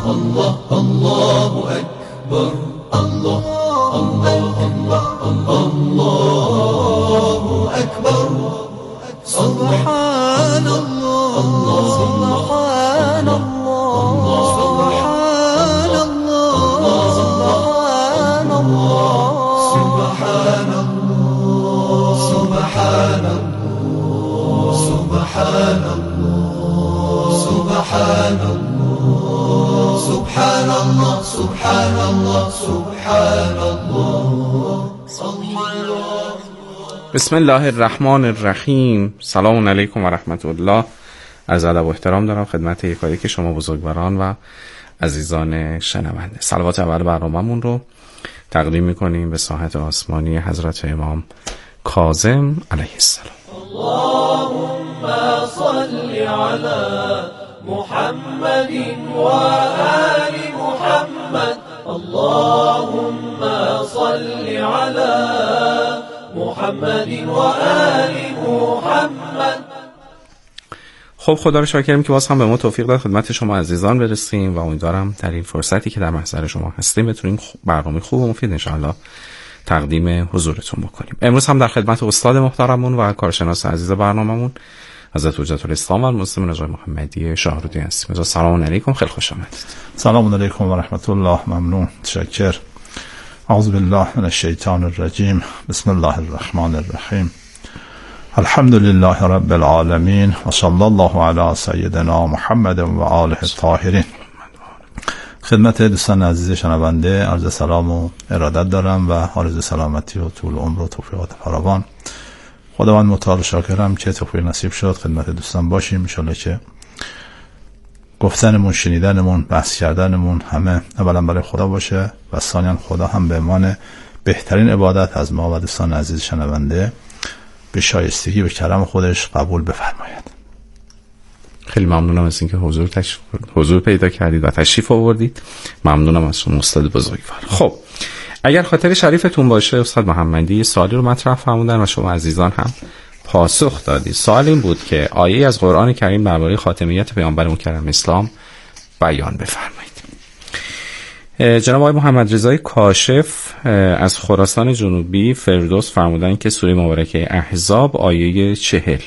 الله الله أكبر الله الله الله الله أكبر سبحان الله سبحان الله سبحان الله سبحان الله سبحان الله سبحان الله سبحان الله سبحان الله سبحان الله سبحان الله سبحان الله. بسم الله الرحمن الرحیم. سلام علیکم و رحمت الله. عرض ادب و احترام دارم خدمت یکایک شما بزرگواران و عزیزان شنونده. صلوات اول برنامه‌مون رو تقدیم می‌کنیم به ساحت آسمانی حضرت امام کاظم علیه السلام. اللهم صل علی محمد و آل محمد. اللهم صل علی محمد و آل محمد. خب خدا رو شاکریم که باز هم به ما توفیق داد خدمت شما عزیزان برسیم و امیدوارم در این فرصتی که در محضر شما هستیم بتونیم برنامه خوب و مفید انشاءالله تقدیم حضورتون بکنیم. امروز هم در خدمت استاد محترمون و کارشناس عزیز برنامه‌مون حضرت حجت الاسلام و المسلمین آقای محمدی شاهرودی هستیم. سلام علیکم، خیلی خوش آمدید. سلام علیکم و رحمت الله. ممنون، تشکر. اعوذ بالله من الشیطان الرجیم. بسم الله الرحمن الرحیم. الحمد لله رب العالمین و صلی الله علی سیدنا محمد و آله الطاهرین. خدمت دوستان عزیز شنونده عرض سلام و ارادت دارم و آرزوی سلامتی و طول عمر و توفیقات فراوان. خداوند متعال شاکرم که توفیق نصیب شد خدمت دوستان باشیم. ان شاءالله که گفتنمون، شنیدنمون، بحث کردنمون همه اولا برای خدا باشه و ثانیاً خدا هم به عنوان بهترین عبادت از ما و دوستان عزیز شنونده به شایستگی و کرم خودش قبول بفرماید. خیلی ممنونم از اینکه حضور پیدا کردید و تشریف آوردید. ممنونم از شما استاد بزرگوار. خب اگر خاطر شریفتون باشه استاد محمدی سوالی رو مطرح فرمودن و شما عزیزان هم پاسخ دادید. سوال این بود که آیه از قرآن کریم درباره خاتمیت پیامبر مکرم اسلام بیان بفرمایید. جناب آقای محمد رضای کاشف از خراسان جنوبی فردوس فرمودن که سوره مبارکه احزاب آیه 40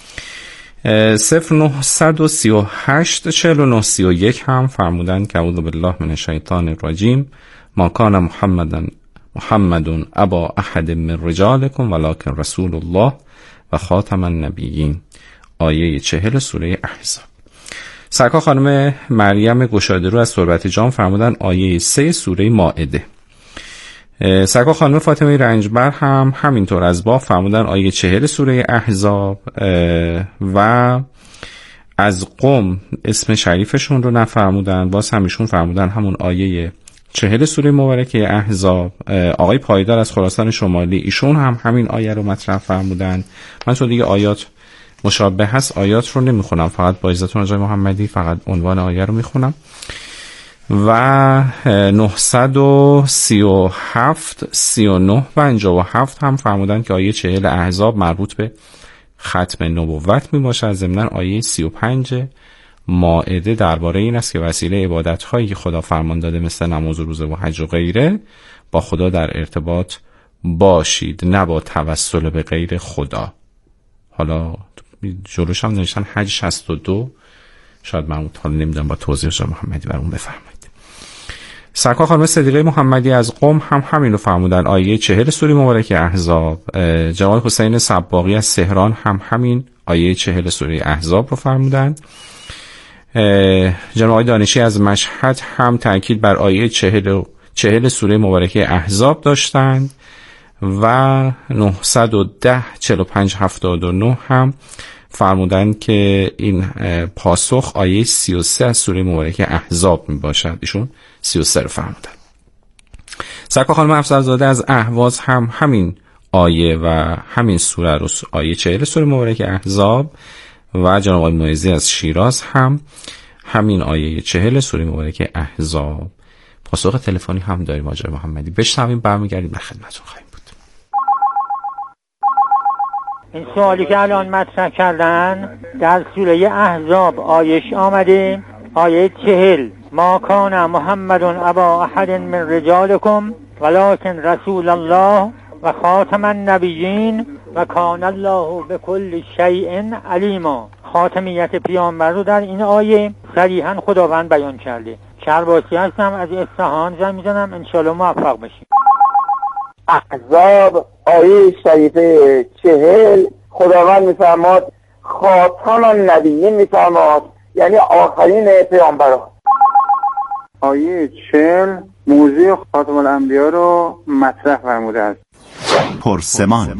0938 4931 هم فرمودن که اعوذ بالله من الشیطان الرجیم ما کان محمد ابا احد من رجالکم ولکن رسول الله و خاتم النبیین آیه 40 سوره احزاب. سرکار خانم مریم گشادرو از تربت جام فرمودن آیه 3 سوره مائده. سرکار خانم فاطمه رنجبر هم همینطور از باب فرمودن آیه 40 سوره احزاب و از قم اسم شریفشون رو نفرمودن، باز همیشون فرمودن همون آیه 40 سوره مبارکه احزاب. آقای پایدار از خراسان شمالی ایشون هم همین آیه رو مطرح فرمودن. من چون دیگه آیات مشابه هست آیات رو نمیخونم، فقط با اجازهتون آقای محمدی فقط عنوان آیه رو میخونم. و 937 39 57 هم فرمودن که آیه 40 احزاب مربوط به ختم نبوت می باشد. ضمناً آیه 35 مائده درباره این است که وسیله عبادت هایی که خدا فرمان داده مثل نماز و روزه و حج و غیره با خدا در ارتباط باشید، نه با توسل به غیر خدا. حالا جلوش هم نوشتن حج 62 شاید من حالا نمیدونم با توضیح شما محمدی برام بفرمایید. سرکار خانم صدیقه محمدی از قم هم همین رو فرمودن آیه 40 سوره مبارکه احزاب. جواد حسین صباغی از تهران هم همین آیه 40 سوره احزاب رو فرمودن. جناب آقای دانشی از مشهد هم تاکید بر آیه 40 سوره مبارکه احزاب داشتند و 910 45 79 هم فرمودن که این پاسخ آیه 33 از سوره مبارکه احزاب می باشد. ایشون 33 رو فرمودن. سرکار خانم افضلزاده از اهواز هم همین آیه و همین سوره رو آیه 40 سوره مبارکه احزاب و جناب آقای معزی از شیراز هم همین آیه 40 سوره مبارکه احزاب. پاسخ تلفنی هم داریم آقای محمدی. بشنویم برمیگردیم به خدمتتون خواهیم بود. این سوالی که الان مطرح کردن در سوره احزاب آیش آمده آیه 40 ما کان محمد ابا احد من رجالکم ولکن رسول الله و خاتم النبیین و کان الله بكل شیء علیما. خاتمیت پیامبر رو در این آیه صریحا خداوند بیان کرده. شهرباسی هستم از اصفهان، زنگ میزنم، انشالله موفق بشیم. احزاب آیه شریفه 40 خداوند میفرماد خاتم النبیین میفرماد، یعنی آخرین پیامبران. آیه 40 موضوع خاتم الانبیا رو مطرح فرموده است. پرسمان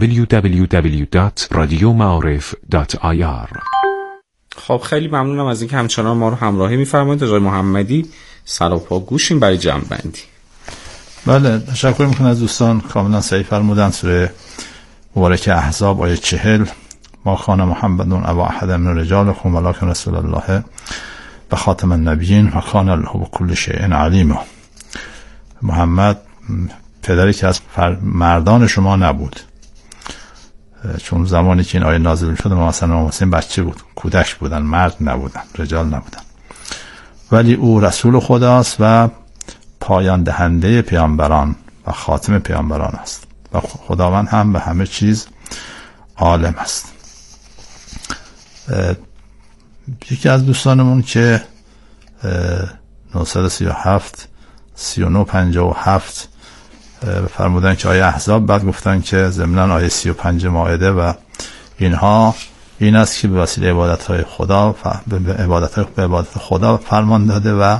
www.radiomaarif.ir. خب خیلی ممنونم از اینکه همچنان ما رو همراهی می‌فرمایید. آقای محمدی سر و پا گوشیم برای جمع‌بندی. بله، تشکر میکنم از دوستان، کاملا صحیح فرمودن. سوره مبارکه احزاب آیه 40 ما کان محمد ابا احد من رجالکم ولکن رسول الله و خاتم النبیین و کان الله بكل شیء علیم. محمد پدری که از مردان شما نبود، چون زمانی که این آیه نازل شد مثلا امام حسین بچه بود، کودک بودن، مرد نبودن، رجال نبودن، ولی او رسول خداست و پایان دهنده پیامبران و خاتم پیامبران است و خداوند هم به همه چیز عالم است. یکی از دوستانمون که 937 3957 فرمودن که آیه احزاب، بعد گفتن که ضمناً آیه 35 مائده و اینها این است که به وسیله عبادت‌های خدا به عبادت خدا فرمان داده و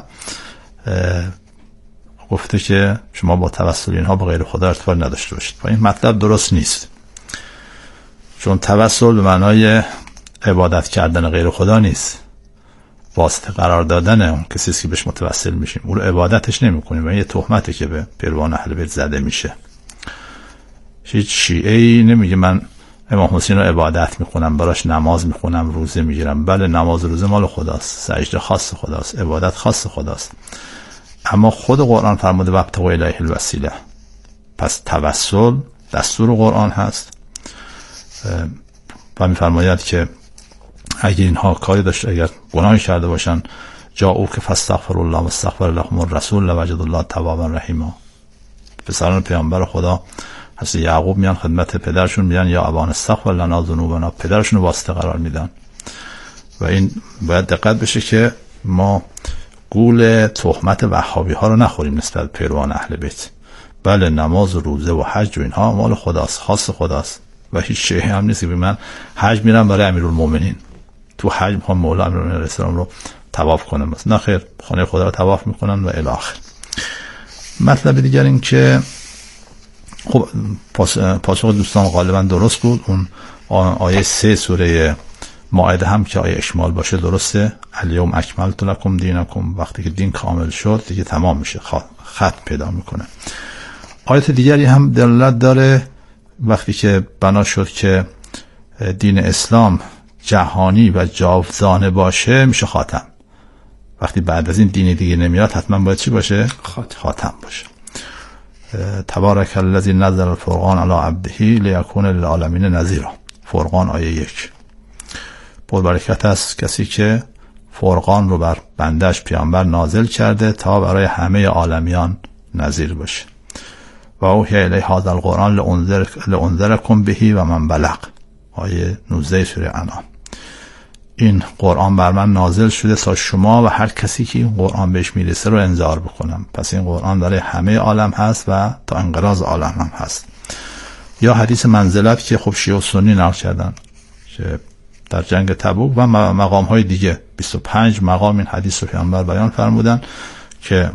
گفته که شما با توسل اینها با غیر خدا ارتباط نداشته باشید. و این مطلب درست نیست، چون توسل به معنای عبادت کردن غیر خدا نیست، واسطه قرار دادن اون کسی است که بهش متوسل میشیم، اون رو عبادتش نمی‌کنیم و این یه تهمته که به پیروان اهل بیت زده میشه. هیچ شیعه‌ای نمیگه من امام حسین رو عبادت میکنم، براش نماز میخونم، روزه میگیرم. بله، نماز و روزه مال خداست، سجده خاص خداست، عبادت خاص خداست، اما خود قرآن فرموده وابتغوا الیه الوسیله. پس توسل دستور قرآن هست و میفرماید که اگه اینها کاری داشته، اگر گناهی کرده باشن، جاءوا که فاستغفر الله و استغفر لهم الرسول لوجد الله توابا رحیما. پسران پیامبر خدا حضرت یعقوب میان خدمت پدرشون، میان یا ابانا استغفر لنا ذنوبنا، پدرشون رو واسطه قرار میدن. و این باید دقت بشه که ما گول تهمت وهابی ها رو نخوریم نسبت پیروان اهل بیت. بله، نماز و روزه و حج و اینها مال خداست، خاص خداست و هیچ شیعی هم نیست که من حج میرم برای امیرالمومنین، تو حج میخوام مولا امیرالمومنین علیه السلام رو طواف کنم. نه خیر، خانه خدا رو طواف میکنن و الی آخر. مطلب دیگر این که خب پاسخ دوستان غالبا درست بود. اون آیه 3 سوره مائده هم که آیه اشمال باشه درسته. الیوم اکملت لکم دینکم، وقتی که دین کامل شد دیگه تمام میشه، خط پیدا میکنه. آیت دیگری هم دلالت داره وقتی که بنا شد که دین اسلام جهانی و جاودانه باشه میشه خاتم. وقتی بعد از این دین دیگه نمیاد حتما باید چی باشه؟ خاتم باشه. تبارک الذی نزل الفرقان علی عبده لیکون للعالمین نذیرا. فرقان آیه 1. پربرکت است کسی که فرقان رو بر بندش پیامبر نازل کرده تا برای همه عالمیان نذیر باشه. و اوحی الی هذا القرآن لانذرکم به و من بلغ. آیه 19 سوره انعام. این قرآن بر من نازل شده تا شما و هر کسی که این قرآن بهش میرسه رو انذار بکنم. پس این قرآن برای همه عالم هست و تا انقراض عالم هم هست. یا حدیث منزلت که خب شیعه و سنی نقل کردن که در جنگ تبوک و مقام های دیگه 25 مقام این حدیث رو پیامبر بیان فرمودن که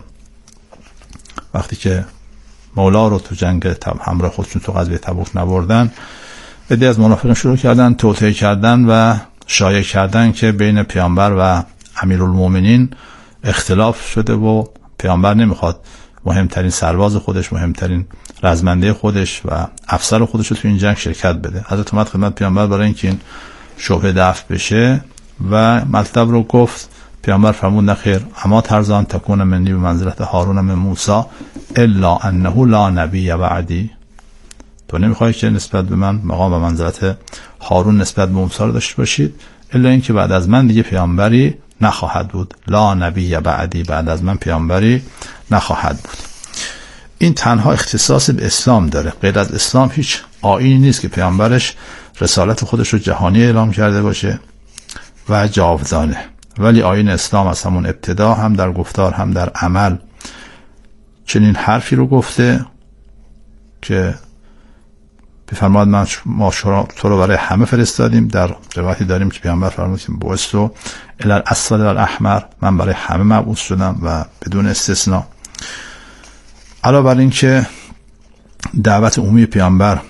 وقتی که مولا رو تو جنگ همراه خودشون تو غزوه تبوک نبردن، عده‌ای از منافقین شروع کردن توطئه کردن و شایع کردن که بین پیامبر و امیرالمومنین اختلاف شده و پیامبر نمیخواد مهمترین سرباز خودش، مهمترین رزمنده خودش و افسر خودش رو تو این جنگ شرکت بده. حضرت اومد خدمت پیامبر برای اینکه این شبهه دفع بشه و مطلب رو گفت. پیامبر فرمود نخیر، اما ترزان تکون منی به منزلت هارون من موسی الا انه لا نبی بعدی. تو نمیخوای که نسبت به من مقام و منزلت هارون نسبت به موسی رو داشته باشید الا اینکه بعد از من دیگه پیامبری نخواهد بود. لا نبی بعدی، بعد از من پیامبری نخواهد بود. این تنها اختصاص به اسلام داره. غیر از اسلام هیچ آیینی نیست که پیامبرش رسالت خودش رو جهانی اعلام کرده باشه و جاودانه. ولی آیین اسلام از همون ابتدا هم در گفتار هم در عمل چنین حرفی رو گفته که بفرماد ما تو رو برای همه فرستادیم. در روایتی داریم که پیامبر فرمود که بعثتو الی الاسود والاحمر، من برای همه مبعوث شدم و بدون استثناء. علاوه بر این که دعوت عمومی پیامبر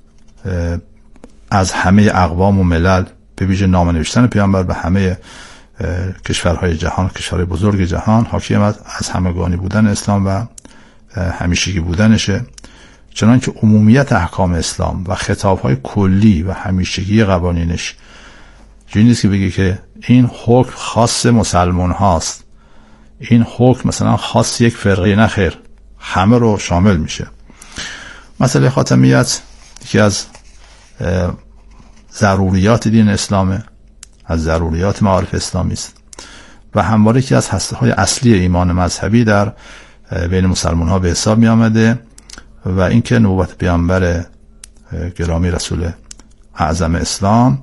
از همه اقوام و ملل، به ویژه نامه نوشتن پیامبر به همه کشورهای جهان، کشورهای بزرگ جهان، حاکی از همگانی بودن اسلام و همیشگی بودنشه. چنانکه عمومیت احکام اسلام و خطابهای کلی و همیشگی قوانینش جوری نیست که بگی که این حکم خاص مسلمان هاست، این حکم مثلا خاص یک فرقه، نه خیر، همه رو شامل میشه. مسئله خاتمیت یکی از ضروریات دین اسلامه، از ضروریات معارف اسلامی است و همواره یکی از هسته‌های اصلی ایمان مذهبی در بین مسلمان ها به حساب می آمده و اینکه نبوت پیامبر گرامی رسول اعظم اسلام،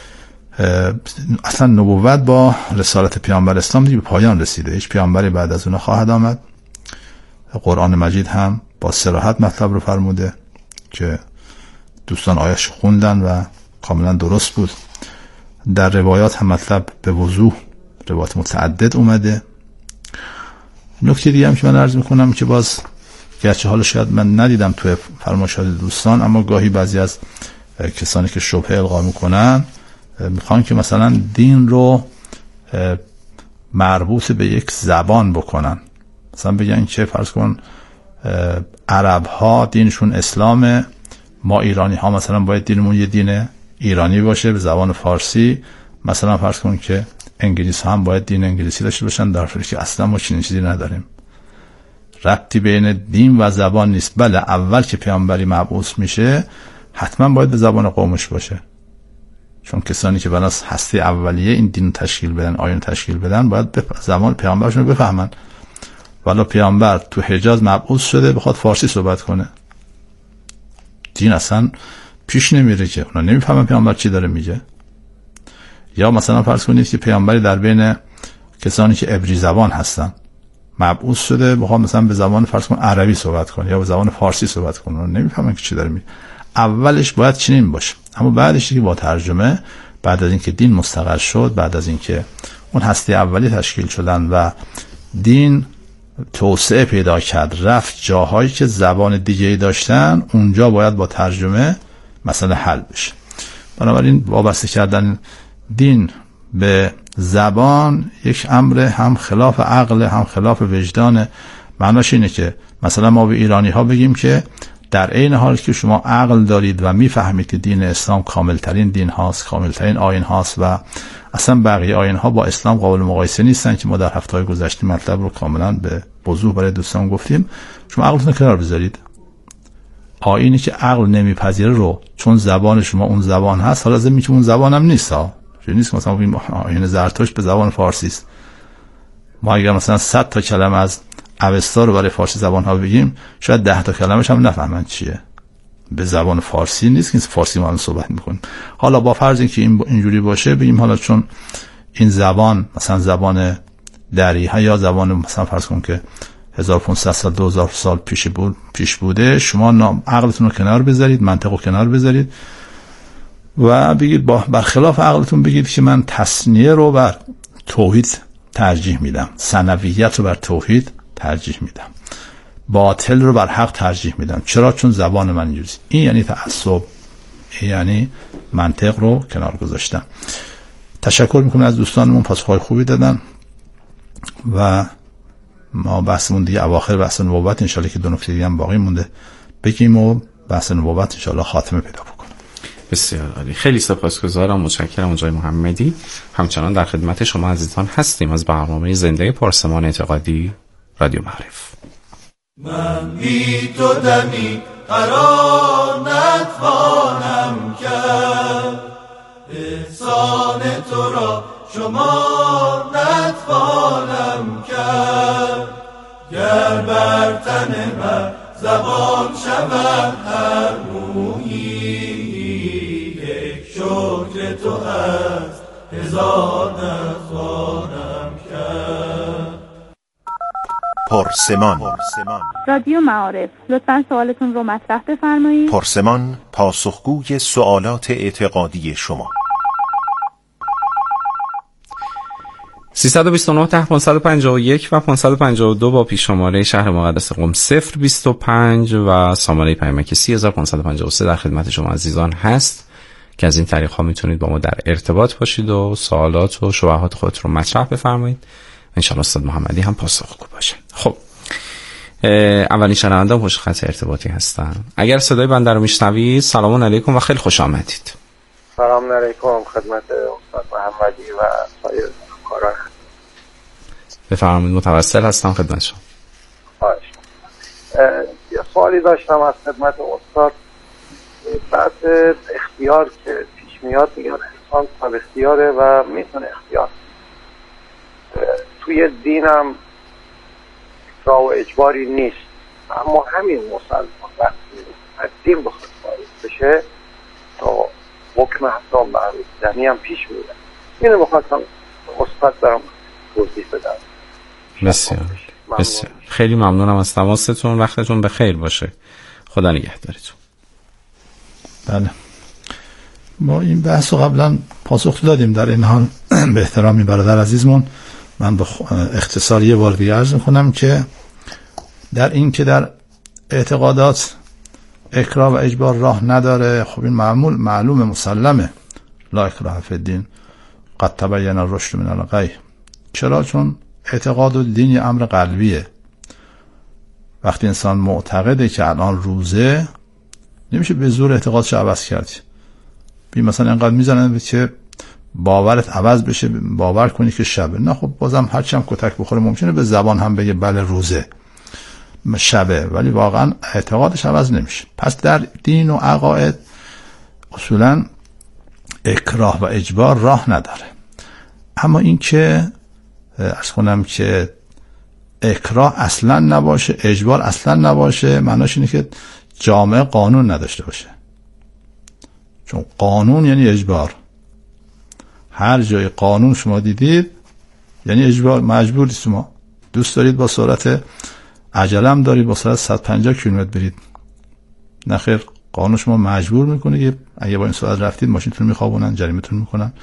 اصلا نبوت با رسالت پیامبر اسلام دیگه به پایان رسیده. هیچ پیامبری بعد از اون خواهد آمد. قرآن مجید هم با صراحت مطلب رو فرموده که دوستان آیه‌اش خوندن و کاملا درست بود. در روایات هم مطلب به وضوح، روایات متعدد اومده. نکته دیگه هم که من عرض میکنم که باز گرچه حالا شاید من ندیدم توی فرمایشات دوستان، اما گاهی بعضی از کسانی که شبهه القا میکنن میخوان که مثلا دین رو مربوط به یک زبان بکنن. مثلا بگن که فرض کن عرب ها دینشون اسلامه، ما ایرانی ها مثلا باید دینمون یه دین ایرانی باشه به زبان فارسی. مثلا فرض کن که انگلیس ها هم باید دین انگلیسی داشته باشن، در حالی که اصلا ما چنین چیزی نداریم. ربطی بین دین و زبان نیست. بله، اول که پیامبری مبعوث میشه حتما باید به زبان قومش باشه، چون کسانی که بناس هسته اولیه این دین تشکیل بدن، آیین تشکیل بدن، باید به زبان پیامبرشون بفهمن. ولی پیامبر تو حجاز مبعوث شده بخواد فارسی صحبت کنه، دین اصلا پیش نمیره که اونا نمیفهمن پیامبر چی داره میگه. یا مثلا فرض کنید که پیامبری در بین کسانی که عبری زبان هستن مبعوث شده بخواد مثلا به زبان فرض کن عربی صحبت کنه یا به زبان فارسی صحبت کنه، اونا نمیفهمن که چی داره میگه. اولش باید چنین باشه، اما بعدش دیگه با ترجمه، بعد از اینکه دین مستقر شد، بعد از اینکه اون هسته اولی تشکیل شدن و دین توسعه پیدا کرد، رفت جاهایی که زبان دیگه‌ای داشتن، اونجا باید با ترجمه مسئله حل بشه. بنابراین وابسته کردن دین به زبان یک امر هم خلاف عقل هم خلاف وجدان. معناش اینه که مثلا ما به ایرانی ها بگیم که در عین حال که شما عقل دارید و میفهمید که دین اسلام کاملترین دین هاست، کاملترین آیین هاست و اصلا بقیه آیین ها با اسلام قابل مقایسه نیستن، که ما در هفته‌های گذشته مطلب رو کاملا به وضوح برای دوستان گفتیم، شما عقلتون کنار بذارید. آیینی که عقل نمیپذیره رو، چون زبان شما اون زبان هست، حالا ضمن که اون زبان هم نیست ها، چون نیست مثلا بگیم آیین زرتشت به زبان فارسی است. ما اگر مثلا 100 تا کلمه از اوستا رو برای فارسی زبان ها بگیم، شاید 10 تا کلمش هم نفهمن چیه. به زبان فارسی نیست که فارسی ما هم صحبت میکنیم. حالا با فرض اینکه اینجوری باشه، بگیم حالا چون این زبان مثلا زبان دریها یا زبان مثلا فرض کن که 1500 سال 2000 سال پیش بوده، شما عقلتون رو کنار بذارید، منطق رو کنار بذارید و بگید برخلاف عقلتون بگید که من تثنیه رو بر توحید ترجیح میدم، ثنویت رو بر توحید ترجیح میدم، باطل رو بر حق ترجیح میدم. چرا؟ چون زبان من اینجوریه. این یعنی تعصب، این یعنی منطق رو کنار گذاشتن. تشکر میکنم از دوستانمون، پاسخهای خوبی دادن و ما بحثمون دیگه اواخر بحث نبوت انشالله که 2 نکته دیگه هم باقی مونده بگیم و بحث نبوت انشالله خاتمه پیدا بکنه. بسیار عالی، خیلی سپاسگزارم، متشکرم آقای محمدی. همچنان در خدمت شما عزیزان هستیم از برنامه زنده پرسمان اعتقادی رادیو معارف. من بی تو دمی قرار نتوانم کرد، احسان تو را شما نتوانم کرد. گر بر تن من زبان شود هر مویی، یک شکر تو از هزار نتوانم کرد. پرسمان. رادیو معارف، لطفاً سوالتون رو مطرح بفرمایید. پرسمان، پاسخگوی سوالات اعتقادی شما. 329 ته 551 و 552 با پیش شماره شهر مقدس قم 025 و سامانه پیامک 3553 در خدمت شما عزیزان هست که از این طریق ها میتونید با ما در ارتباط باشید و سوالات و شبهات خودت رو مطرح بفرمایید. انشاءالله استاد محمدی هم پاسخگو باشه. خب اولین شنونده پشت خط ارتباطی هستن. اگر صدای بنده رو میشنوید سلام علیکم و خیلی خوش آمدید. سلام علیکم خدمت استاد محمدی و سایر همکاران. بفرمایید، متوسل هستم خدمت شما. یه سوالی داشتم از خدمت استاد. بعد اختیار که پیش میاد میگن انسان صاحب اختیاره و میتونه اختیار. توی دینم اکراه و اجباری نیست، اما همین مسلمان وقتی از دین بخواد خارج بشه تا حکم حتی معروف هم پیش میره. اینو بخواستم استاد دارم توضیح بدم. بسیار خیلی ممنونم از تماستون. وقتتون بخیر باشه. خدا نگهدارتون. بله، ما این بحث رو قبلا پاسخ دادیم. در این حال به احترامی برادر عزیزمون من به اختصار یه بار دیگه عرض می‌کنم که در این که در اعتقادات اکراه و اجبار راه نداره، خب این معلوم مسلمه. لا اکراه فی الدین قد تبین الرشد من الغی. چرا؟ چون اعتقاد و دین یه امر قلبیه. وقتی انسان معتقده که الان روزه، نمیشه به زور اعتقادش عوض کرد. بی مثلا اینقدر میزنن که باورت عوض بشه، باور کنی که شبه. نه خب بازم هرچی هم کتک بخوره ممکنه به زبان هم بگه بله روزه شبه، ولی واقعا اعتقادش عوض نمیشه. پس در دین و عقاید اصولا اکراه و اجبار راه نداره. اما این که عرض کنم که اکراه اصلا نباشه، اجبار اصلا نباشه، معناش اینه که جامعه قانون نداشته باشه. چون قانون یعنی اجبار. هر جای قانون شما دیدید یعنی اجبار، مجبورید. شما دوست دارید با سرعت عجلم دارید با سرعت 150 کیلومتر برید، نخیر، قانون شما مجبور میکنه که اگه با این سرعت رفتید ماشینتون میخوابونن، جریمتون میکنن.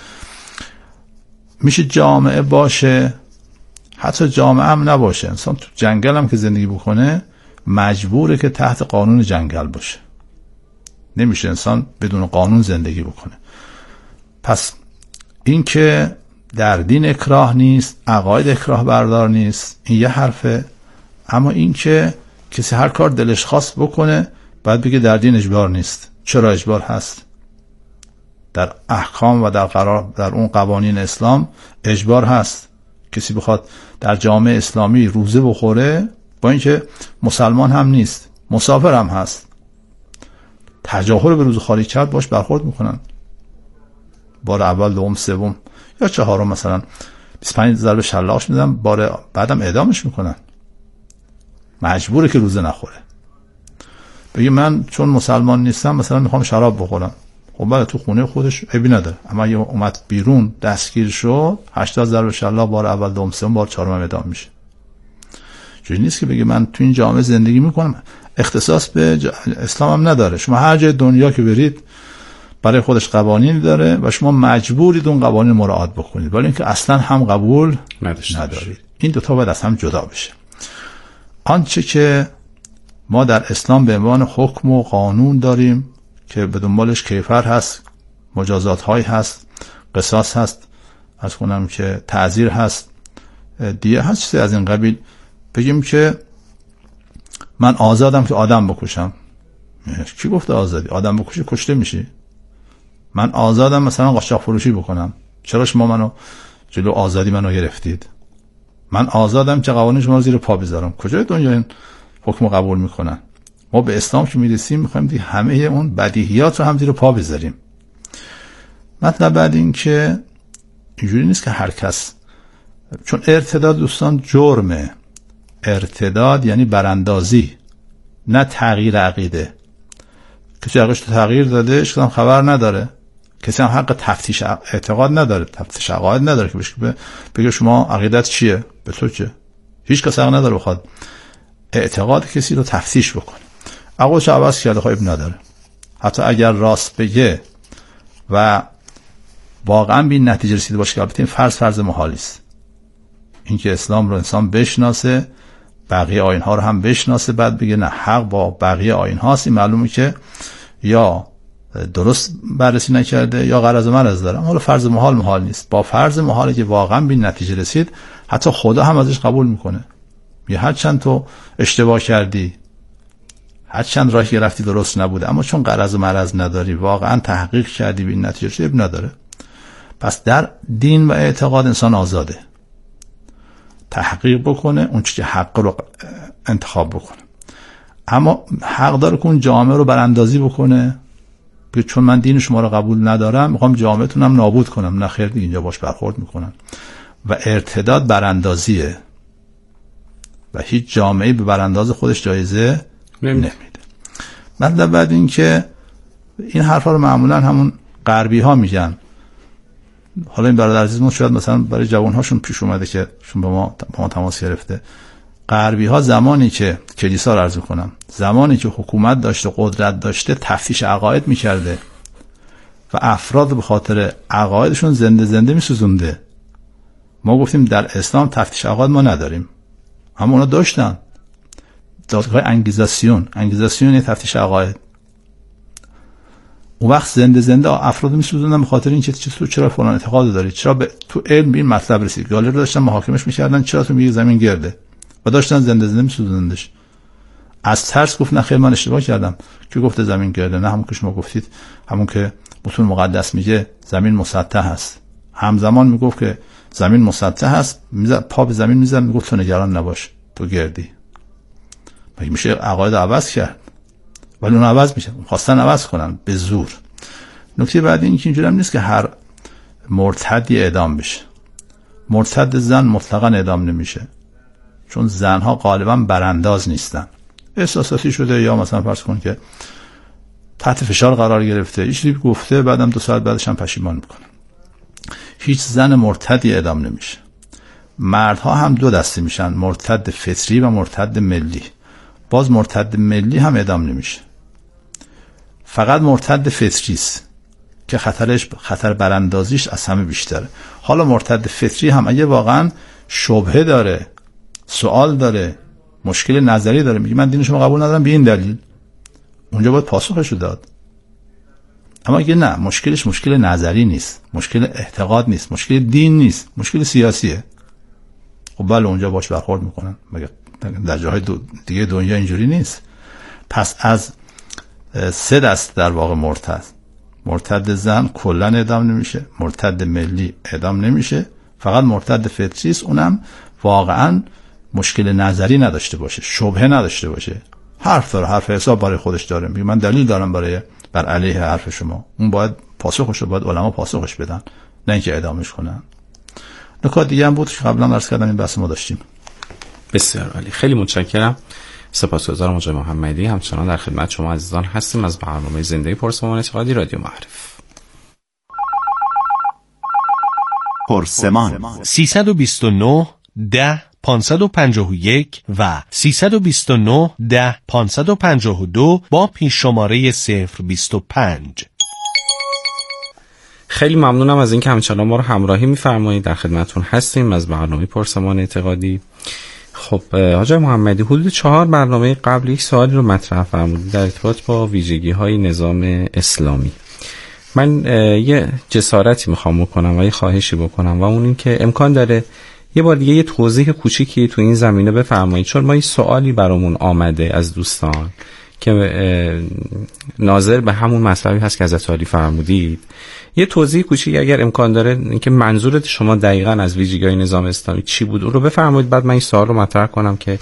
میشه جامعه باشه، حتی جامعه هم نباشه، انسان تو جنگل هم که زندگی بکنه مجبوره که تحت قانون جنگل باشه. نمیشه انسان بدون قانون زندگی بکنه. پس این که در دین اکراه نیست، عقاید اکراه بردار نیست، این یه حرفه. اما این که کسی هر کار دلش خواست بکنه باید بگه در دین اجبار نیست. چرا اجبار هست؟ در احکام و در اون قوانین اسلام اجبار هست. کسی بخواد در جامعه اسلامی روزه بخوره، با اینکه مسلمان هم نیست، مسافر هم هست، تجاهل به روزه خالی کرد باش برخورد میکنن. بار اول، دوم، سوم یا چهارم مثلا 25 ضربه شلاقش میدن، بار بعدم اعدامش میکنن. مجبوره که روزه نخوره. بگه من چون مسلمان نیستم مثلا میخوام شراب بخورم، خب بله تو خونه خودش عیبی نداره. اما اگه اومد بیرون دستگیر شد 80 ضربه شلاق، بار اول، دوم، سوم، بار چهارم اعدام میشه. چیزی نیست که بگه من تو این جامعه زندگی میکنم. اختصاص به اسلام هم نداره. شما هر جای دنیا که برید برای خودش قوانینی داره و شما مجبورید اون قوانین مراعات بکنید، ولی اینکه اصلا هم قبول ندارید. این دوتا باید از هم جدا بشه. آنچه که ما در اسلام به عنوان حکم و قانون داریم که به دنبالش کیفر هست، مجازات های هست، قصاص هست، از کنم که تعزیر هست، دیگه هست، چیزی از این قبیل. بگیم که من آزادم که آدم بکشم. کی گفته آزادی؟ آدم بکشی کشته میشی. من آزادم مثلا قاچاق فروشی بکنم، چرا شما منو جلو آزادی منو گرفتید؟ من آزادم که قوانین شما رو زیر پا بذارم. کجای دنیا این حکم قبول میکنن؟ ما به اسلام که میرسیم میخوایم دیگه همه اون بدیهیات رو هم زیر پا بذاریم. مطلب بعد این که اینجوری نیست که هر کس، چون ارتداد دوستان جرمه. ارتداد یعنی براندازی، نه تغییر عقیده. کسی عقیدش تغییر داده کسی هم خبر نداره، کسی هم حق تفتیش اعتقاد نداره، تفتیش عقاید نداره که بگه شما عقیدت چیه، به تو چه. هیچ کس حق نداره بخواد اعتقاد کسی رو تفتیش بکنه. عقیدش عوض کرده خب نداره. حتی اگر راست بگه و واقعا به این نتیجه رسیده باشه که البته این فرض محالی است، اینکه اسلام رو انسان بشناسه، بقیه آیین ها رو هم بشناسه، بعد بگه نه حق با بقیه آیین هاست، این معلومه که یا درست بررسی نکرده یا غرض مرض داره. حالا فرض محال نیست. با فرض محالی که واقعا به این نتیجه رسید، حتی خدا هم ازش قبول میکنه. یا هر چند تو اشتباه کردی، هر چند راهی رفتی درست نبوده، اما چون غرض مرض نداری، واقعا تحقیق کردی به این نتیجه رسید، نداره. پس در دین و اعتقاد انسان آزاده تحقیق بکنه، اون چیزی که حق رو انتخاب بکنه. اما حق داره که اون جامعه رو براندازی بکنه، که چون من دین شما رو قبول ندارم میخوام جامعه‌تونم نابود کنم. نه خیر، دیگه اینجا باش برخورد میکنن. و ارتداد براندازیه و هیچ جامعه‌ای به برانداز خودش جایزه نمیده. بعد این که این حرفا رو معمولا همون غربی ها میگن. حالا این برادر عزیزمون شاید مثلا برای جوانهاشون پیش اومده که چون با ما تماس گرفته، غربی ها زمانی که کلیسا رو عرض کنم، زمانی که حکومت داشته، قدرت داشته، تفتیش عقاید میکرده و افراد به خاطر عقایدشون زنده میسوزونده. ما گفتیم در اسلام تفتیش عقاید ما نداریم، اما اونا داشتن. دادگاه انگیزاسیون یعنی تفتیش عقاید. اون وقت زنده افراد میسوزوندن به خاطر این تو چرا فلان اعتقاد داری، چرا تو علم این مطلب رسید. گالر داشتن محاکمش میکردن، چرا تو میگی زمین گرده، و داشتن زنده میسوزوندنش. از ترس گفت نه خیر من اشتباه کردم، که گفته زمین گرده؟ نه همون که شما گفتید، همون که متون مقدس میگه زمین مسطح است. همزمان میگفت که زمین مسطح است، پا به زمین میزد، میگفت تو نگران نباش تو گردی. مگه میشه عقاید عوض کرد؟ ولی اون عوض میشه، خواستن عوض کنن به زور. نکته بعدی این که اینجوری هم نیست که هر مرتدی اعدام بشه. مرتد زن مطلقا اعدام نمیشه، چون زنها غالبا برانداز نیستن، احساساتی شده یا مثلا فرض کن که تحت فشار قرار گرفته، یه چیزی گفته بعدم 2 ساعت بعدش هم پشیمان میکنه. هیچ زن مرتدی اعدام نمیشه. مردها هم 2 دسته میشن، مرتد فطری و مرتد ملی. باز مرتد ملی هم اعدام نمیشه، فقط مرتد فطری است که خطر براندازیش از همه بیشتره. حالا مرتد فطری هم اگه واقعا شبهه داره، سوال داره، مشکل نظری داره، میگه من دین شما قبول ندارم به این دلیل، اونجا باید پاسخش داد. اما اگه نه، مشکلش مشکل نظری نیست، مشکل اعتقاد نیست، مشکل دین نیست، مشکل سیاسیه، خب بله اونجا باش برخورد میکنن. مگه در جاهای دیگه دنیا اینجوری نیست؟ پس از 3 دست در واقع مرتد زن کلا اعدام نمیشه، مرتد ملی اعدام نمیشه، فقط مرتد فطری است، اونم واقعا مشکل نظری نداشته باشه، شبهه نداشته باشه، حرف داره، حرف حساب برای خودش داره، میگه من دلیل دارم بر علیه حرف شما، اون باید پاسخش رو باید علما پاسخش بدن، نه اینکه اعدامش کنن. نکات دیگه هم بود که قبلا عرض کردم این بحث ما داشتیم. بسیار عالی، خیلی متشکرم. سپاسگزارم آقای محمدی. همچنان در خدمت شما عزیزان هستیم از برنامه زنده پرسمان اعتقادی رادیو معارف. پرسمان 329 10 551 و 329 10 552 با پیش شماره 025. خیلی ممنونم از اینکه همچنان ما رو همراهی می‌فرمایید. در خدمتتون هستیم از برنامه پرسمان اعتقادی. خب آقای محمدی، حدود 4 برنامه قبل یک سوالی رو مطرح فرمودید در ارتباط با ویژگی‌های نظام اسلامی. من یه جسارتی میخوام بکنم و یه خواهشی بکنم و اون این که امکان داره یه بار دیگه یه توضیح کوچیکی تو این زمینه بفرمایید، چون ما یه سوالی برامون آمده از دوستان که ناظر به همون مطلبی هست که حضرت عالی فرمودید. یه توضیح کوچیکی اگر امکان داره اینکه منظورت شما دقیقاً از ویژگی‌های نظام اسلامی چی بود اون رو بفرمایید، بعد من این سوال رو مطرح کنم که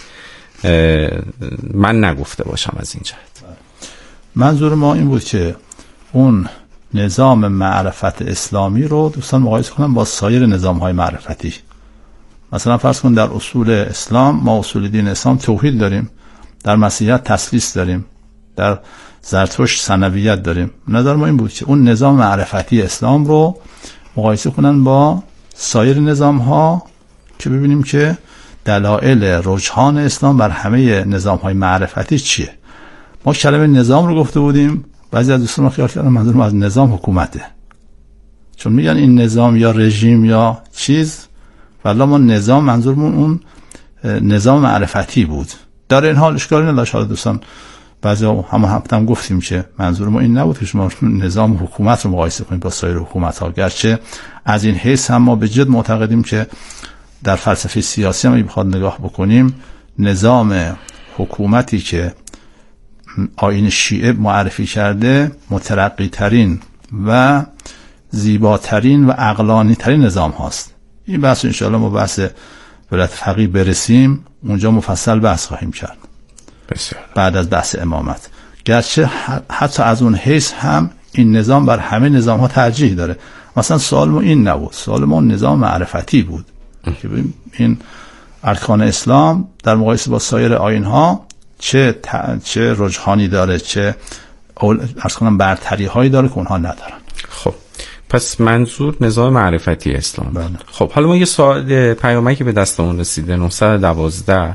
من نگفته باشم از این جهت. منظور ما این بود که اون نظام معرفت اسلامی رو دوستان مقایسه کنن با سایر نظام‌های معرفتی. مثلا فرض کن در اصول اسلام ما اصول دین اسلام توحید داریم، در مسیحیت تثلیث داریم، در زرتشت ثنویت داریم. نظر ما این بود که اون نظام معرفتی اسلام رو مقایسه کنن با سایر نظام‌ها که ببینیم که دلایل رجحان اسلام بر همه نظام‌های معرفتی چیه. ما کلمه نظام رو گفته بودیم، بعضی از دوستان خیال کردن منظورم از نظام حکومته، چون میگن این نظام یا رژیم یا چیز، ولی ما نظام منظورمون اون نظام معرفتی بود. در این حال اشکالی نداشت. حالا دوستان بعضی همون هم گفتیم که منظور ما این نبود که شما نظام حکومت رو مقایسه کنید با سایر حکومت‌ها، گرچه از این حیث هم ما به جد معتقدیم که در فلسفه سیاسی هم بخواد نگاه بکنیم، نظام حکومتی که آیین شیعه معرفی کرده مترقی ترین و زیباترین و عقلانی ترین نظام هاست. این بحث انشاءالله ما بحث ولایت فقیه برسیم اونجا مفصل بحث خواهیم کرد بسیار. بعد از بحث امامت. گرچه حتی از اون حیث هم این نظام بر همه نظام ها ترجیح داره. مثلا سوال ما این نبود، سوال ما نظام معرفتی بود که این ارکان اسلام در مقایسه با سایر آیین ها چه رجحانی داره، چه عرض کنم برتری هایی داره که اونها ندارن. خب پس منظور نظام معرفتی اسلام. بله. خب حالا ما یه سوال پیامکی که به دستمون رسیده 912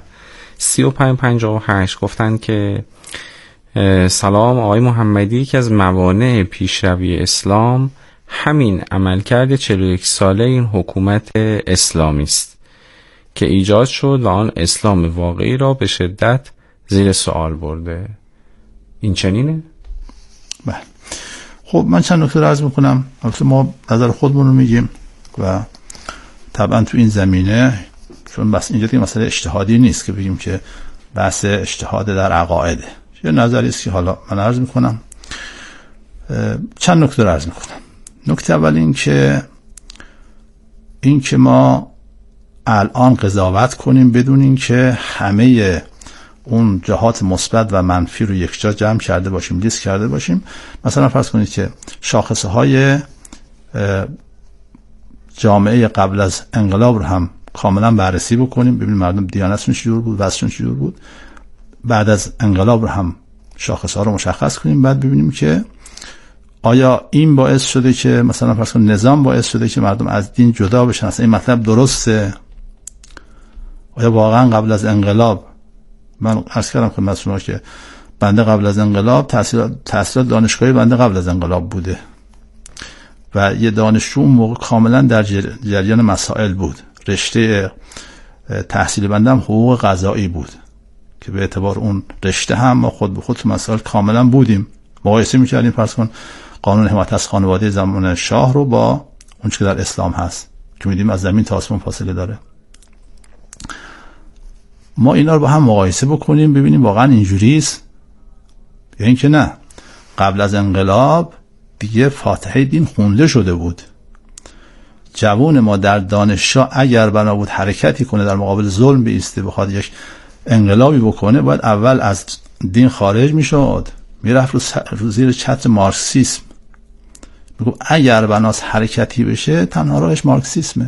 3558 گفتن که سلام آقای محمدی، که از موانع پیشروی اسلام همین عملکرد 41 ساله این حکومت اسلامی است که ایجاد شد و آن اسلام واقعی را به شدت زیر سوال برده. این چنینه؟ بله. خب من چند نکته عرض میکنم. البته ما نظر خودمون رو میگیم و طبعا تو این زمینه چون بس اینجا دیگه مسئله اجتهادی نیست که بگیم که بحث اجتهاد در عقایده، یه نظری است که حالا من عرض میکنم. چند نکته عرض میکنم. نکته اول این که ما الان قضاوت کنیم بدون این که همه اون جهات مثبت و منفی رو یک جا جمع کرده باشیم، لیست کرده باشیم. مثلا فرض کنید که شاخصه های جامعه قبل از انقلاب رو هم کاملا بررسی بکنیم، ببینیم مردم دیانتشون چجور بود، وضعشون چجور بود. بعد از انقلاب رو هم شاخصه ها رو مشخص کنیم، بعد ببینیم که آیا این باعث شده که مثلا فرض کنید نظام باعث شده که مردم از دین جدا بشن، اصلا این مطلب درسته؟ آیا واقعا قبل از انقلاب، من عرض کردم خدمت شما که بنده قبل از انقلاب تحصیلات دانشگاهی بنده قبل از انقلاب بوده و یه دانشجو اون موقع کاملا در جریان مسائل بود. رشته تحصیل بنده هم حقوق قضایی بود که به اعتبار اون رشته هم ما خود به خود تو مسائل کاملا بودیم. مقایسه می‌کردیم فرض کن قانون حمایت از خانواده زمان شاه رو با اون چیزی که در اسلام هست که می‌دونیم از زمین تا آسمون فاصله داره. ما اینا رو با هم مقایسه بکنیم ببینیم واقعا اینجوری است یا اینکه نه. قبل از انقلاب دیگه فاتحه دین خونده شده بود. جوان ما در دانشگاه اگر بنا بود حرکتی کنه در مقابل ظلم بایسته، بخواد یک انقلابی بکنه، باید اول از دین خارج میشد، میرفت رو زیر چتر مارکسیسم. میگم اگر بناس حرکتی بشه تنها راهش مارکسیسمه.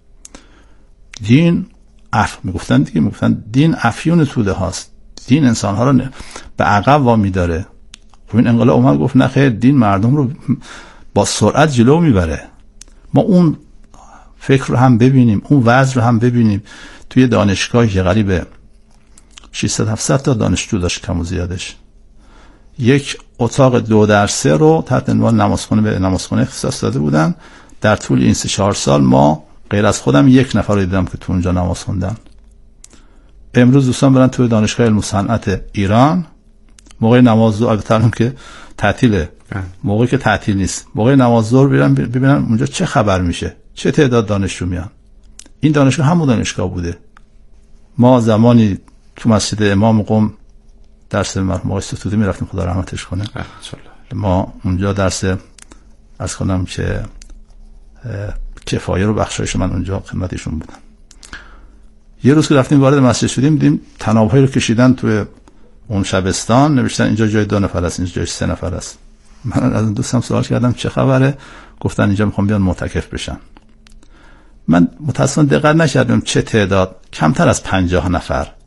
دین میگفتن دین افیون توده هاست، دین انسانها رو به عقب وامی داره. این انقلاب اومد گفت نه خیر، دین مردم رو با سرعت جلو میبره. ما اون فکر رو هم ببینیم، اون وضع رو هم ببینیم. توی دانشگاهی که قریب 600-700 تا دانشجو داشت کم و زیادش، یک اتاق 2x3 رو تحت عنوان نمازخونه به نمازخونه اختصاص داده بودن. در طول این 3-4 سال ما غیر از خودم 1 نفر رو دیدم که تو اونجا نماز خوندن. امروز دوستان برن توی دانشگاه علم و صنعت ایران، موقع نماز ظهر البته که تعطیله، موقعی که تعطیل نیست، موقع نماز ظهر برن ببینن اونجا چه خبر میشه، چه تعداد دانشجو میان. این دانشگاه همون دانشگاه بوده. ما زمانی تو مسجد امام قم درس مرحوم آقای ستوده میرفتیم، خدا رحمتش کنه. ما اونجا درس از کنم که کفایه رو بخشایش من اونجا خدمتشون بودم. یه روز که رفتیم وارد مسجد شدیم دیدیم تنابهایی رو کشیدن توی اون شبستان، نوشتن اینجا جای 2 نفر است، اینجا جای 3 نفر است. من از دوستم سوال کردم چه خبره، گفتن اینجا میخوام بیان معتکف بشن. من متأسفانه دقت نکردم چه تعداد، کمتر از 50 نفر